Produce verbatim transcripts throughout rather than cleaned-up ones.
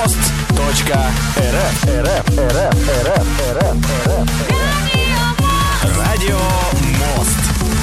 Радиомост.рф. Радио Мост.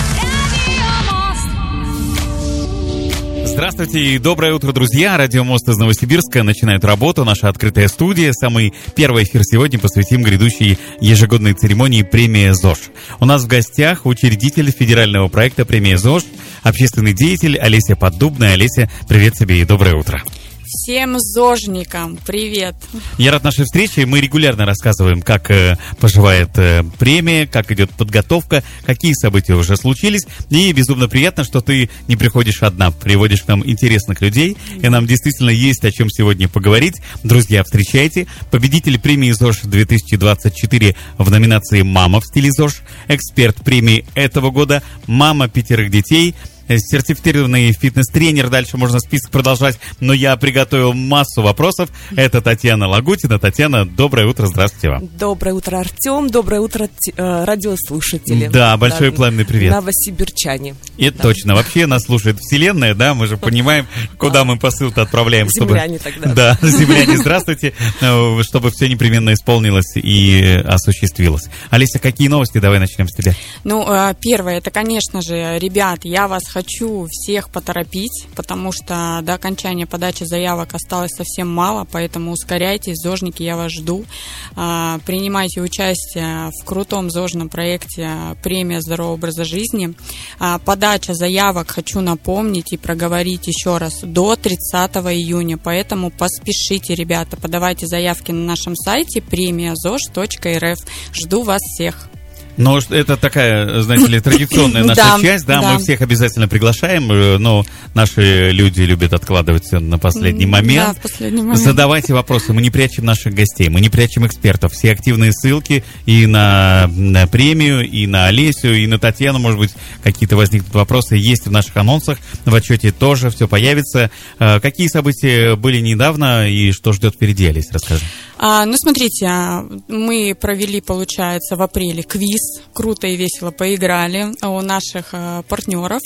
Здравствуйте и доброе утро, друзья. Радио Мост из Новосибирска начинает работу. Наша открытая студия. Самый первый эфир сегодня посвятим грядущей ежегодной церемонии премии ЗОЖ. У нас в гостях учредитель федерального проекта премии ЗОЖ, общественный деятель Олеся Поддубная. Олеся, привет тебе и доброе утро. Всем зожникам привет! Я рад нашей встрече. Мы регулярно рассказываем, как э, поживает э, премия, как идет подготовка, какие события уже случились. И безумно приятно, что ты не приходишь одна, приводишь к нам интересных людей. И нам действительно есть о чем сегодня поговорить. Друзья, встречайте. Победитель премии ЗОЖ две тысячи двадцать четыре в номинации «Мама в стиле ЗОЖ». Эксперт премии этого года «Мама пятерых детей». Сертифицированный фитнес-тренер, дальше можно список продолжать, но я приготовил массу вопросов. Это Татьяна Лагутина. Татьяна, доброе утро, здравствуйте вам. Доброе утро, Артем, доброе утро, э, радиослушатели. Да, большой да, пламенный привет. Новосибирчане. И да. Точно, вообще нас слушает Вселенная, да, мы же понимаем, куда мы посыл-то отправляем. Земляне чтобы... тогда. Да, земляне, здравствуйте, чтобы все непременно исполнилось и осуществилось. Олеся, какие новости? Давай начнем с тебя. Ну, первое, это, конечно же, ребят, я вас хочу всех поторопить, потому что до окончания подачи заявок осталось совсем мало, поэтому ускоряйтесь, зожники, я вас жду. А, принимайте участие в крутом зожном проекте «Премия здорового образа жизни». А, подача заявок, хочу напомнить и проговорить еще раз, до тридцатого июня, поэтому поспешите, ребята, подавайте заявки на нашем сайте премия зож точка эр эф. Жду вас всех. Но это такая, знаете ли, традиционная наша да, часть, да, да, мы всех обязательно приглашаем, но наши люди любят откладывать все на последний момент. Да, в последний момент. Задавайте вопросы, мы не прячем наших гостей, мы не прячем экспертов. Все активные ссылки и на, на премию, и на Олесю, и на Татьяну, может быть, какие-то возникнут вопросы, есть в наших анонсах, в отчете тоже все появится. Какие события были недавно и что ждет впереди, Олеся, расскажи. А, ну, смотрите, мы провели, получается, в апреле квиз. Круто и весело поиграли у наших э, партнеров.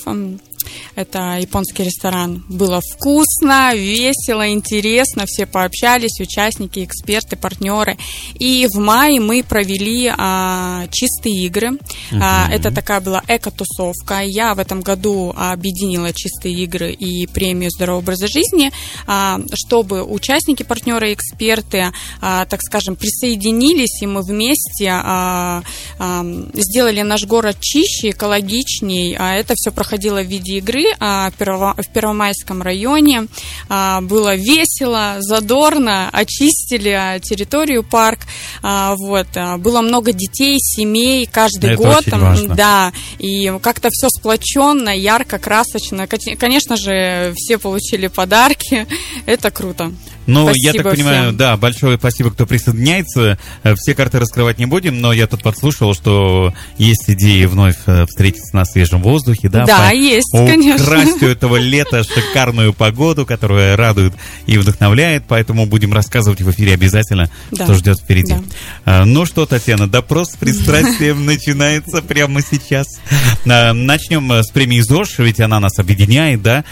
Это японский ресторан. Было вкусно, весело, интересно. Все пообщались, участники, эксперты, партнеры. И в мае мы провели а, чистые игры. Uh-huh. А, это такая была эко-тусовка. Я в этом году объединила чистые игры и премию здорового образа жизни, а, чтобы участники, партнеры, эксперты, а, так скажем, присоединились, и мы вместе а, а, сделали наш город чище, экологичней. А это все проходило в виде игры а, в Первомайском районе. А, было весело, задорно, очистили территорию, парк. А, вот, а, было много детей, семей каждый Это год. очень важно. Да, и как-то все сплоченно, ярко, красочно. Конечно же, все получили подарки. Это круто. Ну, спасибо я так понимаю, всем. Да, большое спасибо, кто присоединяется. Все карты раскрывать не будем, но я тут подслушал, что есть идеи вновь встретиться на свежем воздухе, да? Да, по... есть, конечно. Украсть у этого лета шикарную погоду, которая радует и вдохновляет, поэтому будем рассказывать в эфире обязательно, да. Что ждет впереди. Да. Ну что, Татьяна, допрос с пристрастием начинается прямо сейчас. Начнем с премии ЗОЖ, ведь она нас объединяет, да?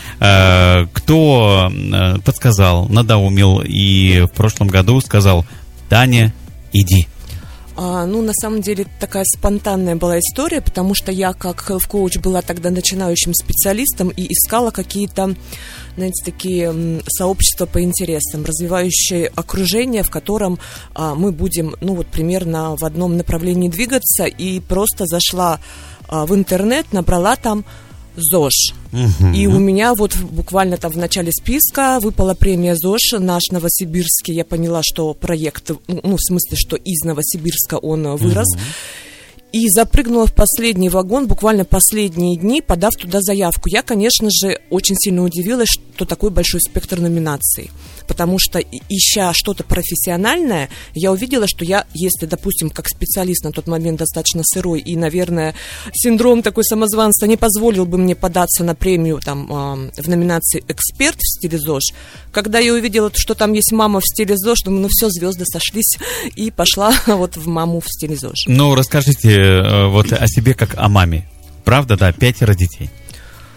Кто подсказал, надоумил и в прошлом году сказал: Таня, иди. А, ну, на самом деле, такая спонтанная была история, потому что я, как коуч, была тогда начинающим специалистом и искала какие-то, знаете, такие сообщества по интересам, развивающие окружение, в котором а, мы будем, ну, вот примерно в одном направлении двигаться, и просто зашла а, в интернет, набрала там ЗОЖ. Uh-huh. И у меня вот буквально там в начале списка выпала премия ЗОЖ, наш новосибирский. Я поняла, что проект, ну, в смысле, что из Новосибирска он вырос. Uh-huh. И запрыгнула в последний вагон, буквально последние дни, подав туда заявку. Я, конечно же, очень сильно удивилась, что такой большой спектр номинаций. Потому что, ища что-то профессиональное, я увидела, что я, если, допустим, как специалист на тот момент достаточно сырой, и, наверное, синдром такой самозванства не позволил бы мне податься на премию там, в номинации «Эксперт» в стиле ЗОЖ. Когда я увидела, что там есть «Мама в стиле ЗОЖ», думаю, ну все, звезды сошлись, и пошла вот в «Маму в стиле ЗОЖ». Ну, расскажите вот о себе как о маме. Правда, да, пятеро детей.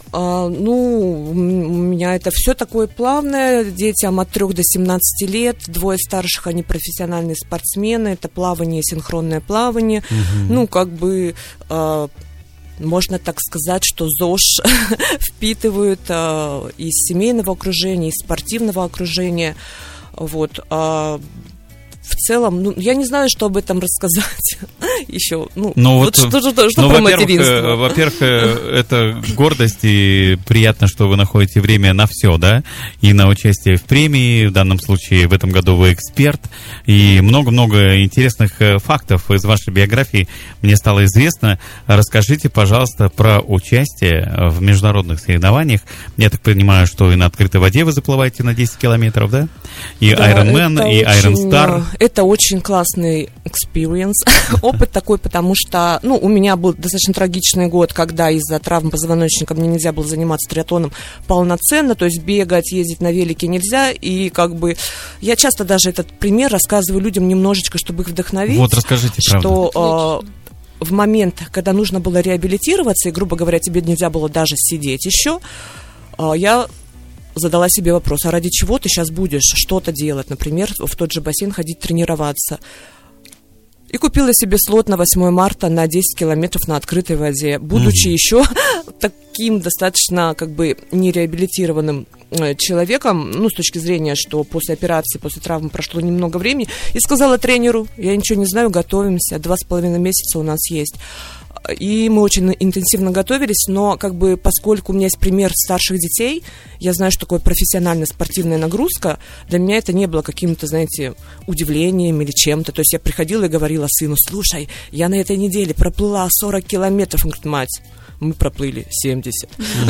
А, ну, у меня это все такое плавное. Детям от трёх до семнадцати лет. Двое старших, они профессиональные спортсмены. Это плавание, синхронное плавание. Угу. Ну, как бы... А, можно так сказать, что ЗОЖ впитывают а, из семейного окружения, из спортивного окружения. Вот. А, в целом, ну, я не знаю, что об этом рассказать еще. Ну, ну вот, вот что, что, что ну, про во-первых, материнство? Во-первых, это гордость, и приятно, что вы находите время на все, да, и на участие в премии, в данном случае в этом году вы эксперт, и много-много интересных фактов из вашей биографии мне стало известно. Расскажите, пожалуйста, про участие в международных соревнованиях. Я так понимаю, что и на открытой воде вы заплываете на десять километров, да? И да, Ironman, и Iron Star. Это очень классный experience, опыт такой, потому что, ну, у меня был достаточно трагичный год, когда из-за травм позвоночника мне нельзя было заниматься триатлоном полноценно, то есть бегать, ездить на велике нельзя, и как бы я часто даже этот пример рассказываю людям немножечко, чтобы их вдохновить. Вот, расскажите, что э, в момент, когда нужно было реабилитироваться, и, грубо говоря, тебе нельзя было даже сидеть еще, э, я задала себе вопрос, а ради чего ты сейчас будешь что-то делать, например, в тот же бассейн ходить тренироваться. И купила себе слот на восьмое марта на десять километров на открытой воде, будучи mm-hmm. еще таким достаточно как бы нереабилитированным человеком, ну, с точки зрения, что после операции, после травмы прошло немного времени, и сказала тренеру, я ничего не знаю, готовимся, два с половиной месяца у нас есть. И мы очень интенсивно готовились, но как бы поскольку у меня есть пример старших детей, я знаю, что такое профессиональная спортивная нагрузка, для меня это не было каким-то, знаете, удивлением или чем-то. То есть я приходила и говорила сыну, слушай, я на этой неделе проплыла сорок километров. Он говорит, мать, мы проплыли семьдесят.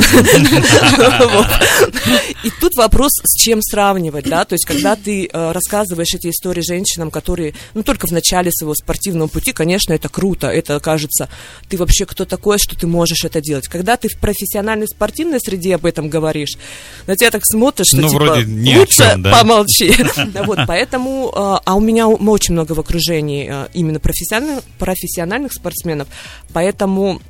И тут вопрос, с чем сравнивать, да, то есть когда ты рассказываешь эти истории женщинам, которые, ну, только в начале своего спортивного пути, конечно, это круто, это кажется, ты вообще кто такой, что ты можешь это делать. Когда ты в профессиональной спортивной среде об этом говоришь, на тебя так смотришь, что, типа, лучше помолчи. Вот, поэтому, а у меня очень много в окружении именно профессиональных спортсменов, поэтому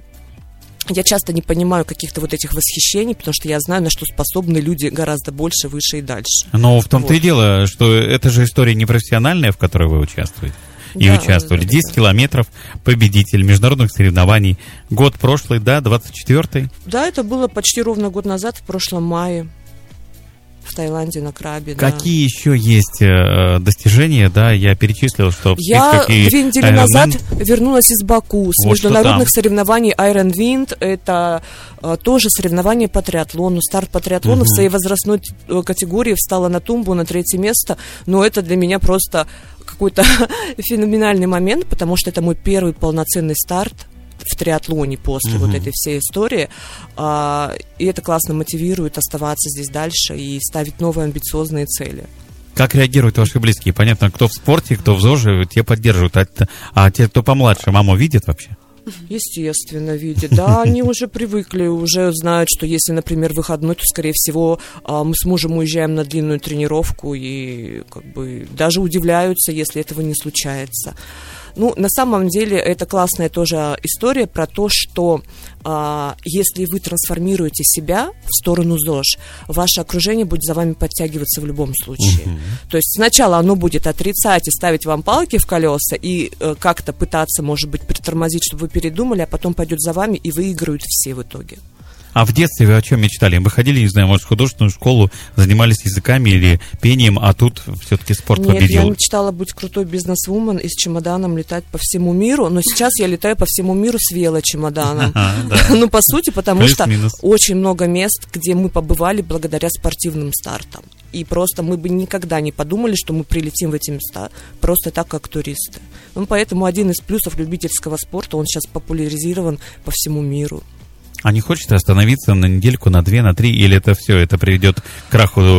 я часто не понимаю каких-то вот этих восхищений, потому что я знаю, на что способны люди гораздо больше, выше и дальше. Но в том-то вот. И дело, что это же история непрофессиональная, в которой вы участвуете. И да, участвовали. Да, десять километров, победитель международных соревнований. Год прошлый, да, двадцать четвёртый? Да, это было почти ровно год назад, в прошлом мае. В Таиланде на Крабе. Какие да. еще есть э, достижения, да, я перечислил, что... Я и, две недели Iron назад Man... вернулась из Баку с вот международных соревнований Iron Wind, это э, тоже соревнования по триатлону, старт по триатлону, угу. в своей возрастной категории встала на тумбу на третье место, но это для меня просто какой-то феноменальный момент, потому что это мой первый полноценный старт в триатлоне после угу. вот этой всей истории, а, и это классно мотивирует оставаться здесь дальше и ставить новые амбициозные цели. Как реагируют ваши близкие? Понятно, кто в спорте, кто в ЗОЖе, те поддерживают, а, а те, кто помладше, маму видит вообще? Естественно, видят. Да, они уже привыкли, уже знают, что если, например, выходной, то, скорее всего, мы с мужем уезжаем на длинную тренировку и как бы даже удивляются, если этого не случается. Ну, на самом деле, это классная тоже история про то, что а, если вы трансформируете себя в сторону ЗОЖ, ваше окружение будет за вами подтягиваться в любом случае. Uh-huh. То есть сначала оно будет отрицать и ставить вам палки в колеса и э, как-то пытаться, может быть, притормозить, чтобы вы передумали, а потом пойдет за вами и выиграют все в итоге. А в детстве вы о чем мечтали? Вы ходили, не знаю, может, в художественную школу, занимались языками или пением, а тут все-таки спорт Нет, победил? Нет, я мечтала быть крутой бизнес-вумен и с чемоданом летать по всему миру, но сейчас я летаю по всему миру с велочемоданом. Ну, по сути, потому что очень много мест, где мы побывали благодаря спортивным стартам. И просто мы бы никогда не подумали, что мы прилетим в эти места просто так, как туристы. Ну, поэтому один из плюсов любительского спорта, он сейчас популяризирован по всему миру. А не хочется остановиться на недельку, на две, на три, или это все, это приведет к краху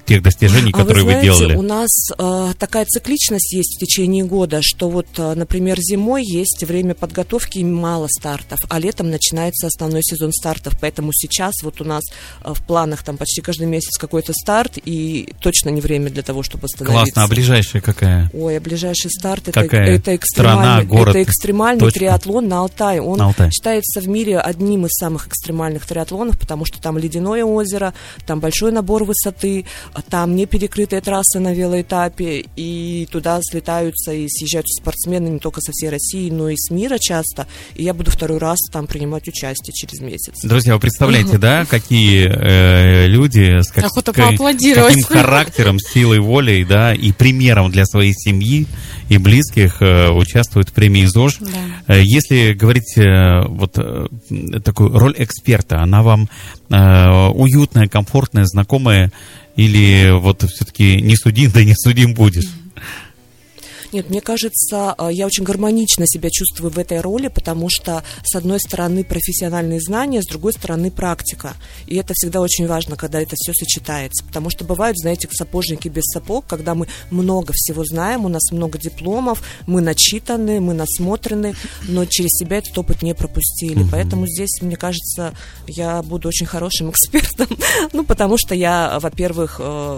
тех достижений, а которые вы, знаете, вы делали? У нас э, такая цикличность есть в течение года, что вот, э, например, зимой есть время подготовки и мало стартов, а летом начинается основной сезон стартов, поэтому сейчас вот у нас э, в планах там почти каждый месяц какой-то старт, и точно не время для того, чтобы остановиться. Классно, а ближайшая какая? Ой, а ближайший старт это, Какая? это экстремальный, Страна, город, это экстремальный точка? триатлон на Алтае. Он На Алтае. считается в мире одним из самых экстремальных триатлонов, потому что там ледяное озеро, там большой набор высоты, там не перекрытая трасса на велоэтапе, и туда слетаются и съезжаются спортсмены не только со всей России, но и с мира часто. И я буду второй раз там принимать участие через месяц. Друзья, вы представляете, да, какие э, люди с как, Охота каким поаплодировать. характером, силой воли, да, и примером для своей семьи и близких э, участвуют в премии ЗОЖ. Да. Э, Если говорить э, вот э, такую роль эксперта, она вам э, уютная, комфортная, знакомая, или вот все-таки не судим, да не судим будешь? Нет, мне кажется, я очень гармонично себя чувствую в этой роли, потому что, с одной стороны, профессиональные знания, с другой стороны, практика. И это всегда очень важно, когда это все сочетается. Потому что бывают, знаете, сапожники без сапог, когда мы много всего знаем, у нас много дипломов, мы начитаны, мы насмотрены, но через себя этот опыт не пропустили. Mm-hmm. Поэтому здесь, мне кажется, я буду очень хорошим экспертом. Ну, потому что я, во-первых,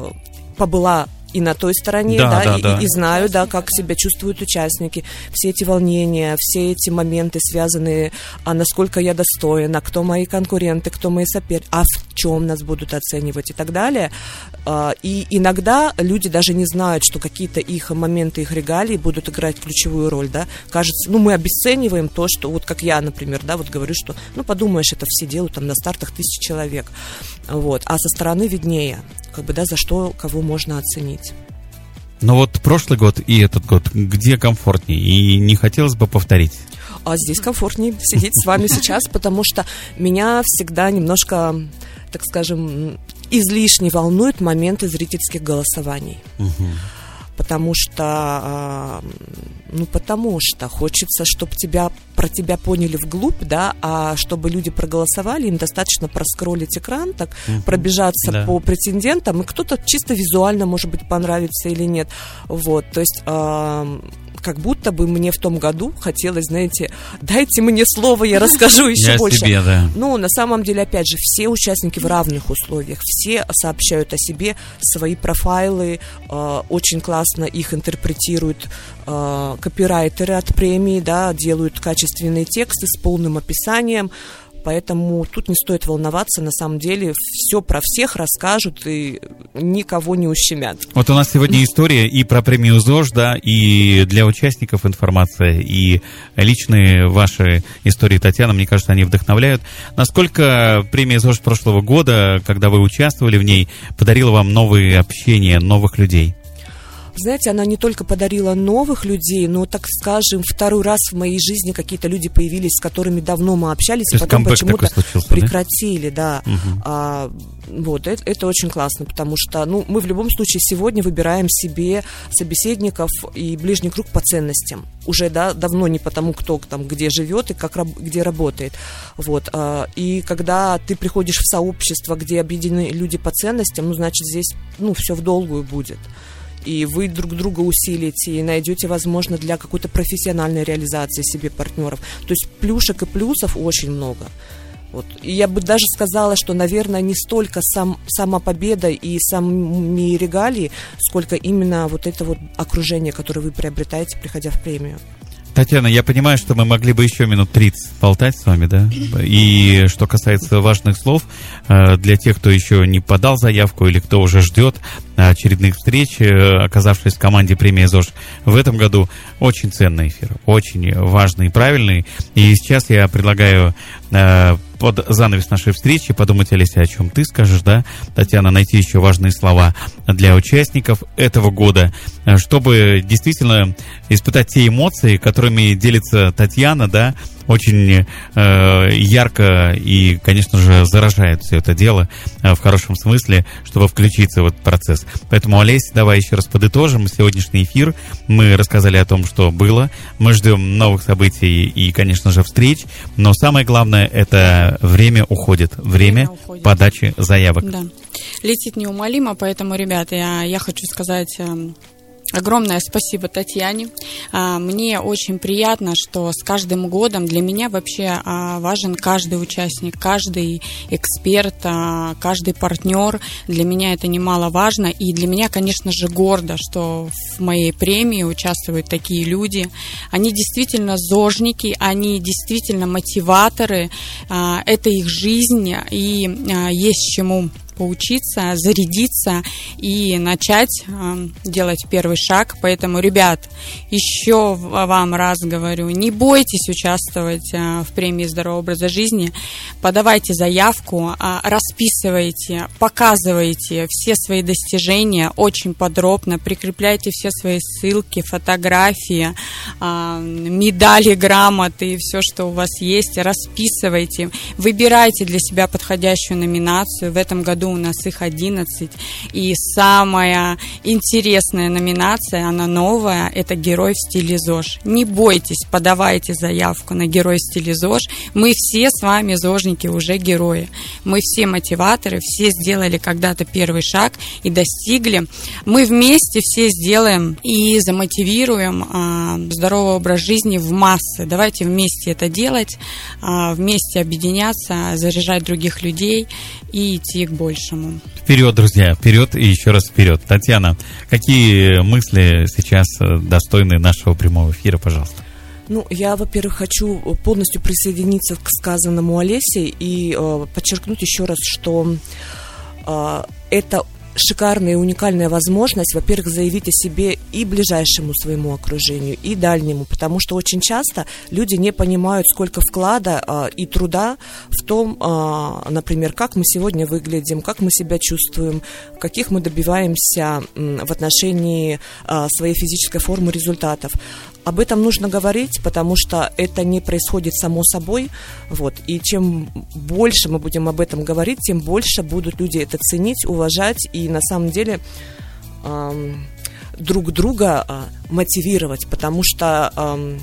побыла и на той стороне, да, да, да, и, да. и знаю, да, как себя чувствуют участники, все эти волнения, все эти моменты, связанные, а насколько я достойна, кто мои конкуренты, кто мои соперники, а в чем нас будут оценивать и так далее. И иногда люди даже не знают, что какие-то их моменты, их регалии будут играть ключевую роль, да. Кажется, ну, мы обесцениваем то, что, вот как я, например, да, вот говорю, что, ну, подумаешь, это все делают там на стартах тысячи человек, вот, а со стороны виднее, как бы, да, за что кого можно оценить. Ну вот прошлый год и этот год, где комфортнее? И не хотелось бы повторить? А здесь комфортнее сидеть с вами сейчас, потому что меня всегда немножко, так скажем, излишне волнуют моменты зрительских голосований. Угу. Потому что, ну, потому что хочется, чтобы тебя, про тебя поняли вглубь, да, а чтобы люди проголосовали, им достаточно проскроллить экран, так, uh-huh. пробежаться да. по претендентам, и кто-то чисто визуально, может быть, понравится или нет. Вот, то есть... Э- как будто бы мне в том году хотелось, знаете, дайте мне слово, я расскажу еще я больше. Себе, да. Ну, на самом деле, опять же, все участники в равных условиях, все сообщают о себе, свои профайлы, э, очень классно их интерпретируют э, копирайтеры от премии, да, делают качественные тексты с полным описанием. Поэтому тут не стоит волноваться, на самом деле все про всех расскажут и никого не ущемят. Вот у нас сегодня история и про премию ЗОЖ, да, и для участников информация, и личные ваши истории, Татьяна, мне кажется, они вдохновляют. Насколько премия ЗОЖ прошлого года, когда вы участвовали в ней, подарила вам новые общения, новых людей? Знаете, она не только подарила новых людей, но, так скажем, второй раз в моей жизни какие-то люди появились, с которыми давно мы общались, то и потом почему-то случился, прекратили, да. да. Угу. А, вот, это, это очень классно, потому что, ну, мы в любом случае сегодня выбираем себе собеседников и ближний круг по ценностям. Уже, да, давно не потому, кто там, где живет и как, где работает. Вот. А, и когда ты приходишь в сообщество, где объединены люди по ценностям, ну, значит, здесь, ну, все в долгую будет. И вы друг друга усилите, и найдете, возможно, для какой-то профессиональной реализации себе партнеров. То есть плюшек и плюсов очень много. Вот. И я бы даже сказала, что, наверное, не столько сам, сама победа и сами регалии, сколько именно вот это вот окружение, которое вы приобретаете, приходя в премию. Татьяна, я понимаю, что мы могли бы еще минут тридцать болтать с вами, да? И что касается важных слов, для тех, кто еще не подал заявку или кто уже ждет очередных встреч, оказавшись в команде премии ЗОЖ в этом году, очень ценный эфир, очень важный и правильный. И сейчас я предлагаю под занавес нашей встречи подумать, Олеся, о чем ты скажешь, да, Татьяна, найти еще важные слова для участников этого года, чтобы действительно испытать те эмоции, которыми делится Татьяна, да, очень э, ярко и, конечно же, заражает все это дело э, в хорошем смысле, чтобы включиться в этот процесс. Поэтому, Олесь, давай еще раз подытожим сегодняшний эфир. Мы рассказали о том, что было. Мы ждем новых событий и, конечно же, встреч. Но самое главное, это время уходит. Время, время уходит. Подачи заявок. Да. летит неумолимо, поэтому, ребята, я, я хочу сказать... Огромное спасибо Татьяне. Мне очень приятно, что с каждым годом для меня вообще важен каждый участник, каждый эксперт, каждый партнер. Для меня это немаловажно. И для меня, конечно же, гордо, что в моей премии участвуют такие люди. Они действительно зожники, они действительно мотиваторы. Это их жизнь, и есть чему поучиться, зарядиться и начать э, делать первый шаг. Поэтому, ребят, еще вам раз говорю, не бойтесь участвовать э, в премии здорового образа жизни. Подавайте заявку, э, расписывайте, показывайте все свои достижения очень подробно, прикрепляйте все свои ссылки, фотографии, э, медали, грамоты, все, что у вас есть, расписывайте, выбирайте для себя подходящую номинацию. В этом году у нас их одиннадцать. И самая интересная номинация, она новая, это «Герой в стиле ЗОЖ». Не бойтесь, подавайте заявку на «Герой в стиле ЗОЖ». Мы все с вами, зожники, уже герои. Мы все мотиваторы, все сделали когда-то первый шаг и достигли. Мы вместе все сделаем и замотивируем а, здоровый образ жизни в массы. Давайте вместе это делать, а, вместе объединяться, заряжать других людей и идти к большему. Вперед, друзья, вперед и еще раз вперед. Татьяна, какие мысли сейчас достойны нашего прямого эфира, пожалуйста? Ну, я, во-первых, хочу полностью присоединиться к сказанному Олесе и э, подчеркнуть еще раз, что э, это шикарная и уникальная возможность, во-первых, заявить о себе и ближайшему своему окружению, и дальнему, потому что очень часто люди не понимают, сколько вклада а, и труда в том, а, например, как мы сегодня выглядим, как мы себя чувствуем, каких мы добиваемся м, в отношении а, своей физической формы, результатов. Об этом нужно говорить, потому что это не происходит само собой. Вот. И чем больше мы будем об этом говорить, тем больше будут люди это ценить, уважать и на самом деле э, друг друга э, мотивировать. Потому что э,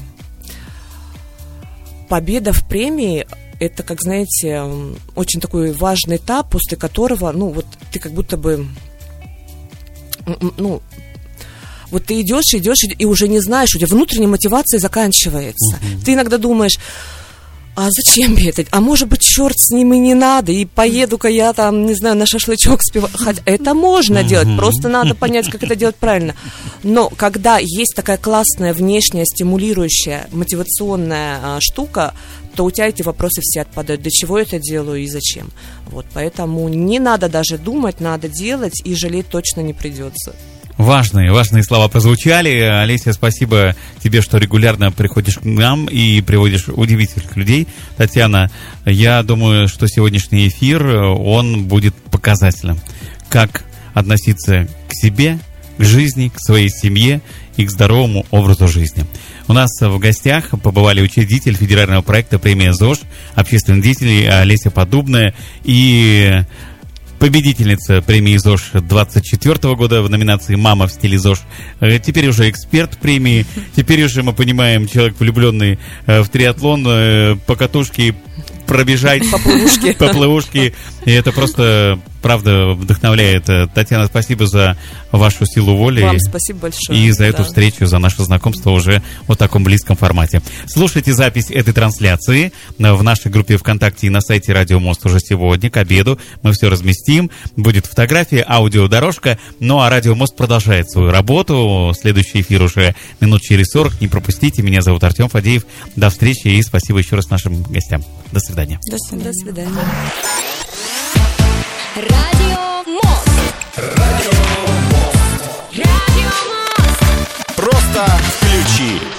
победа в премии – это, как знаете, очень такой важный этап, после которого, ну, вот ты как будто бы, ну, вот ты идешь, идешь, и уже не знаешь, у тебя внутренняя мотивация заканчивается. Uh-huh. Ты иногда думаешь, а зачем мне это? А может быть, черт с ним и не надо, и поеду-ка я там, не знаю, на шашлычок спевать. Это можно uh-huh. делать, просто надо понять, как это делать правильно. Но когда есть такая классная, внешняя, стимулирующая, мотивационная а, штука, то у тебя эти вопросы все отпадают. Для чего я это делаю и зачем? Вот, поэтому не надо даже думать, надо делать, и жалеть точно не придется. Важные, важные слова прозвучали. Олеся, спасибо тебе, что регулярно приходишь к нам и приводишь удивительных людей. Татьяна, я думаю, что сегодняшний эфир, он будет показательным. Как относиться к себе, к жизни, к своей семье и к здоровому образу жизни. У нас в гостях побывали учредитель федерального проекта «Премия ЗОЖ», общественный деятель Олеся Поддубная и победительница премии ЗОЖ двадцать четвёртого года в номинации «Мама в стиле ЗОЖ». Теперь уже эксперт премии. Теперь уже мы понимаем, человек, влюбленный в триатлон, по катушке пробежать. Поплывушки. Поплывушки. И это просто, правда, вдохновляет. Татьяна, спасибо за вашу силу воли. Вам спасибо большое. И за эту да. встречу, за наше знакомство уже в таком близком формате. Слушайте запись этой трансляции в нашей группе ВКонтакте и на сайте Радио Мост уже сегодня к обеду. Мы все разместим. Будет фотография, аудиодорожка. Ну а Радио Мост продолжает свою работу. Следующий эфир уже минут через сорок. Не пропустите. Меня зовут Артем Фадеев. До встречи и спасибо еще раз нашим гостям. До свидания. До свидания. До свидания. Радио Мост. Радио Мост. Радио Мост. Просто включи.